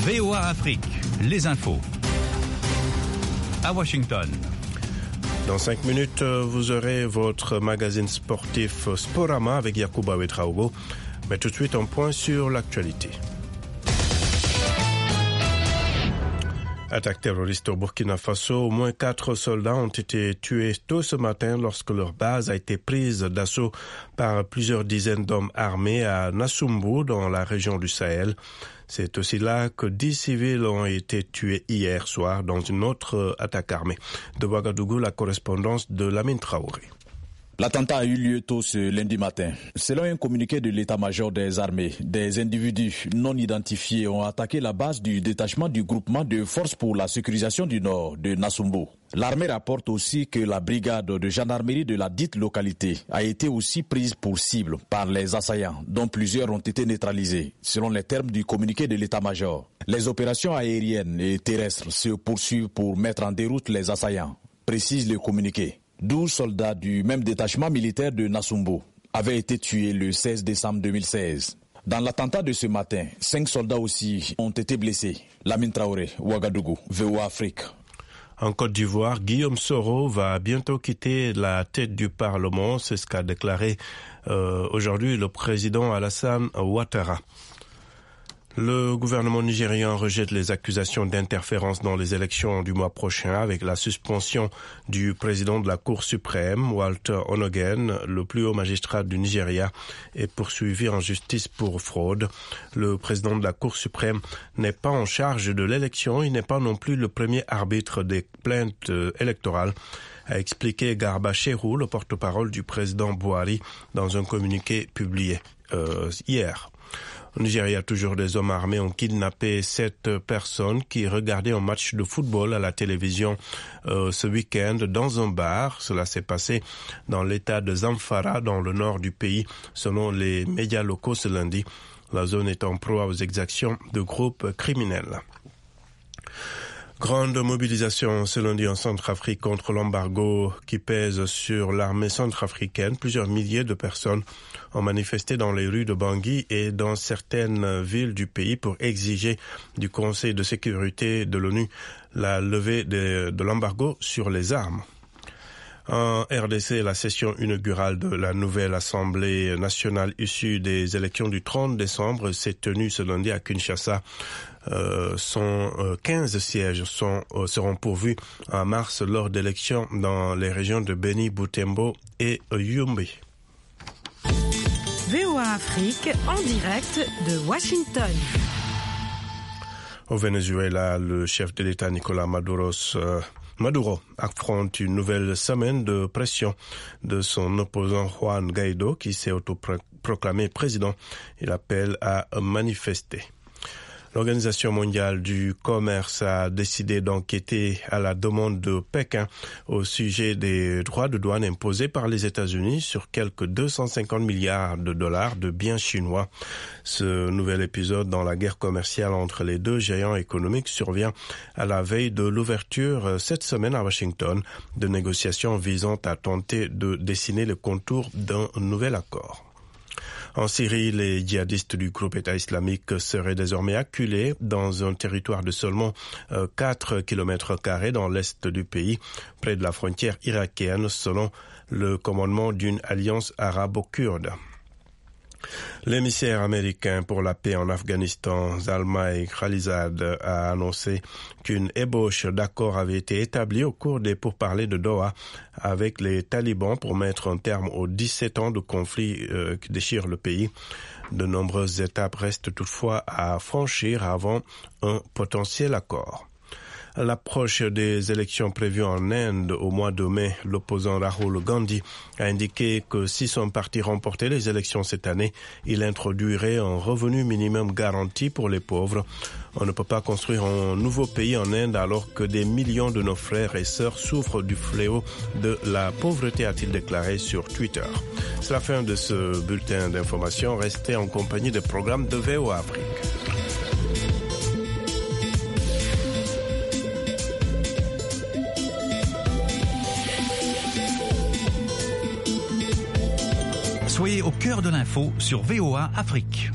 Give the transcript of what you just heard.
VOA Afrique, les infos. À Washington. Dans 5 minutes, vous aurez votre magazine sportif Sporama avec Yacouba Ouetraogo. Mais tout de suite, un point sur l'actualité. Attaque terroriste au Burkina Faso, au moins 4 soldats ont été tués tôt ce matin lorsque leur base a été prise d'assaut par plusieurs dizaines d'hommes armés à Nassumbu, dans la région du Sahel. C'est aussi là que 10 civils ont été tués hier soir dans une autre attaque armée. De Ouagadougou, la correspondance de Lamine Traoré. L'attentat a eu lieu tôt ce lundi matin. Selon un communiqué de l'état-major des armées, des individus non identifiés ont attaqué la base du détachement du groupement de forces pour la sécurisation du nord de Nassumbu. L'armée rapporte aussi que la brigade de gendarmerie de la dite localité a été aussi prise pour cible par les assaillants, dont plusieurs ont été neutralisés, selon les termes du communiqué de l'état-major. Les opérations aériennes et terrestres se poursuivent pour mettre en déroute les assaillants, précise le communiqué. 12 soldats du même détachement militaire de Nassumbu avaient été tués le 16 décembre 2016. Dans l'attentat de ce matin, 5 soldats aussi ont été blessés. Lamine Traoré, Ouagadougou, VOA Afrique. En Côte d'Ivoire, Guillaume Soro va bientôt quitter la tête du Parlement. C'est ce qu'a déclaré aujourd'hui le président Alassane Ouattara. Le gouvernement nigérian rejette les accusations d'interférence dans les élections du mois prochain avec la suspension du président de la Cour suprême, Walter Onogen. Le plus haut magistrat du Nigeria est poursuivi en justice pour fraude. Le président de la Cour suprême n'est pas en charge de l'élection. Il n'est pas non plus le premier arbitre des plaintes électorales, a expliqué Garba Cherou, le porte-parole du président Buhari, dans un communiqué publié hier. Au Nigeria, toujours des hommes armés ont kidnappé 7 personnes qui regardaient un match de football à la télévision ce week-end dans un bar. Cela s'est passé dans l'état de Zamfara, dans le nord du pays, selon les médias locaux ce lundi. La zone est en proie aux exactions de groupes criminels. Grande mobilisation ce lundi en Centrafrique contre l'embargo qui pèse sur l'armée centrafricaine. Plusieurs milliers de personnes ont manifesté dans les rues de Bangui et dans certaines villes du pays pour exiger du Conseil de sécurité de l'ONU la levée de l'embargo sur les armes. En RDC, la session inaugurale de la nouvelle Assemblée nationale issue des élections du 30 décembre s'est tenue ce lundi à Kinshasa. 15 sièges seront pourvus en mars lors d'élections dans les régions de Beni, Butembo et Yumbi. VOA Afrique en direct de Washington. Au Venezuela, le chef de l'État Nicolás Maduro affronte une nouvelle semaine de pression de son opposant Juan Guaidó qui s'est autoproclamé président. Il appelle à manifester. L'Organisation mondiale du commerce a décidé d'enquêter à la demande de Pékin au sujet des droits de douane imposés par les États-Unis sur quelques 250 milliards de dollars de biens chinois. Ce nouvel épisode dans la guerre commerciale entre les deux géants économiques survient à la veille de l'ouverture cette semaine à Washington de négociations visant à tenter de dessiner le contour d'un nouvel accord. En Syrie, les djihadistes du groupe État islamique seraient désormais acculés dans un territoire de seulement 4 km² dans l'est du pays, près de la frontière irakienne, selon le commandement d'une alliance arabo-kurde. L'émissaire américain pour la paix en Afghanistan, Zalmay Khalilzad, a annoncé qu'une ébauche d'accord avait été établie au cours des pourparlers de Doha avec les talibans pour mettre un terme aux 17 ans de conflit qui déchirent le pays. De nombreuses étapes restent toutefois à franchir avant un potentiel accord. À l'approche des élections prévues en Inde au mois de mai, l'opposant Rahul Gandhi a indiqué que si son parti remportait les élections cette année, il introduirait un revenu minimum garanti pour les pauvres. On ne peut pas construire un nouveau pays en Inde alors que des millions de nos frères et sœurs souffrent du fléau de la pauvreté, a-t-il déclaré sur Twitter. C'est la fin de ce bulletin d'information. Restez en compagnie des programmes de VOA Afrique. Soyez au cœur de l'info sur VOA Afrique.